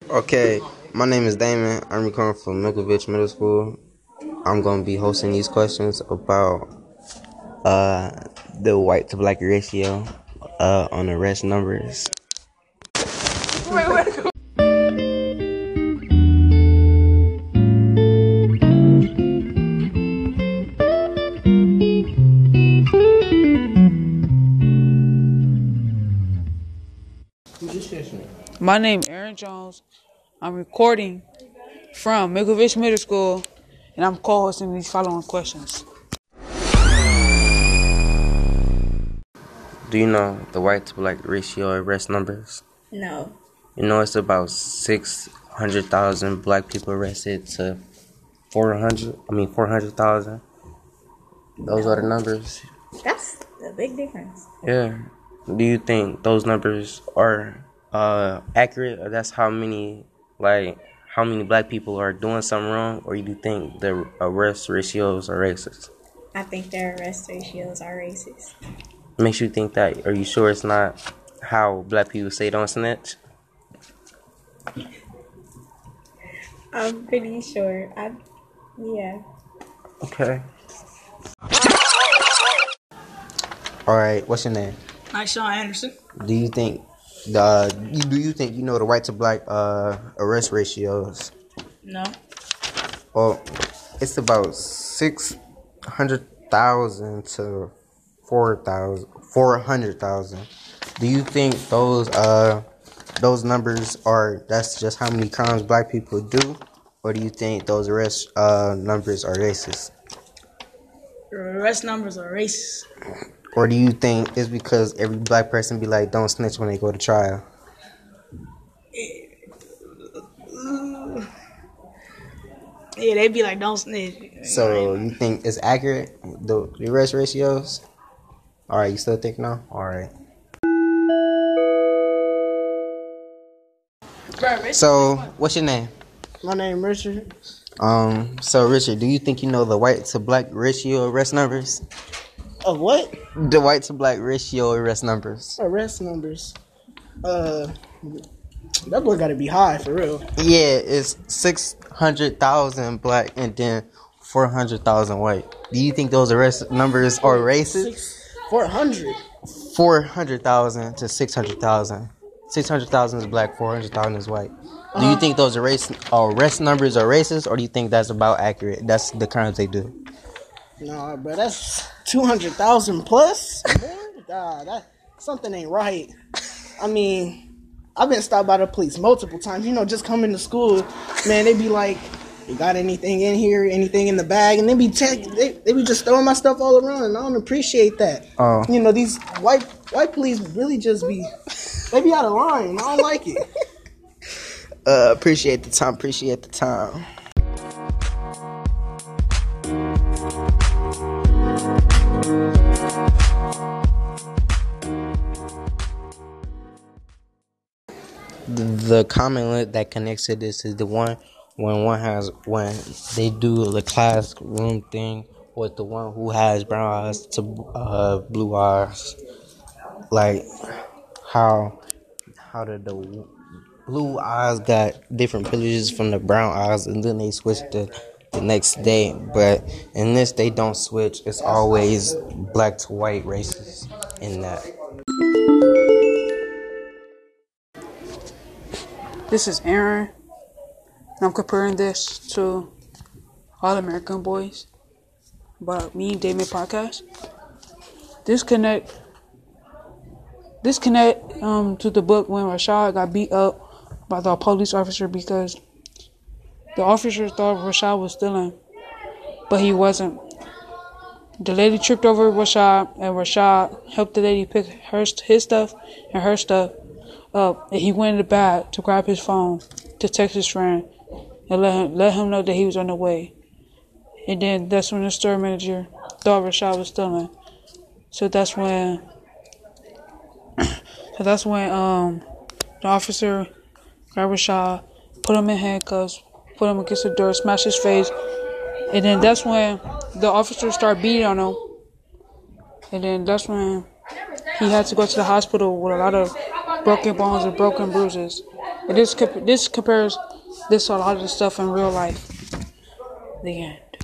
Okay, my name is Damon. I'm recording from Milkovich Middle School. I'm going to be hosting these questions about the white to black ratio on arrest numbers. My name is Aaron Jones. I'm recording from Milkovich Middle School, and I'm co-hosting these following questions. Do you know the white to black ratio arrest numbers? No. You know it's about 600,000 black people arrested to 400,000. Those are the numbers. That's a big difference. Yeah. Do you think those numbers are accurate, or that's how many black people are doing something wrong, or you do think the arrest ratios are racist? I think their arrest ratios are racist. Makes you think that? Are you sure it's not how black people say don't snitch? I'm pretty sure. Yeah. Okay. All right. What's your name? Hi, Sean Anderson. Do you think you know the white to black arrest ratios? No. Well, it's about 600,000 to 400,000. Do you think those numbers that's just how many crimes black people do, or do you think those arrest numbers are racist? Arrest numbers are racist. Or do you think it's because every black person be like, don't snitch when they go to trial? Yeah, they be like, don't snitch. So you think it's accurate, the arrest ratios? All right, you still think no? All right. So, what's your name? My name Richard. So Richard, do you think you know the white to black ratio arrest numbers? Of what? The white to black ratio arrest numbers. Arrest numbers. That boy gotta be high for real. Yeah, it's 600,000 black and then 400,000 white. Do you think those arrest numbers are racist? 400. 400,000 to 600,000. 600,000 is black, 400,000 is white. Do you think those arrest numbers are racist, or do you think that's about accurate? That's the crimes they do. Nah, bro, that's 200,000 plus. Nah, that something ain't right. I mean, I've been stopped by the police multiple times. You know, just coming to school, man, they be like, "You got anything in here? Anything in the bag?" And they be just throwing my stuff all around, and I don't appreciate that. Oh. You know, these white police really just be out of line. I don't like it. Appreciate the time. The comment that connects to this is the one when they do the classroom thing with the one who has brown eyes to blue eyes. Like how did the blue eyes got different privileges from the brown eyes, and then they switched the next day. But in this, they don't switch. It's always black to white races in that. This is Aaron, and I'm comparing this to All American Boys, about me and Damon podcast. Disconnect to the book when Rashad got beat up by the police officer because the officer thought Rashad was stealing, but he wasn't. The lady tripped over Rashad, and Rashad helped the lady pick his stuff and her stuff up, and he went in the back to grab his phone to text his friend and let him know that he was on the way. And then that's when the store manager thought Rashad was stealing. So that's when the officer grabbed Rashad, put him in handcuffs, put him against the door, smashed his face, and then that's when the officer started beating on him. And then that's when he had to go to the hospital with a lot of broken bones and broken bruises. And this compares this to a lot of the stuff in real life. The end.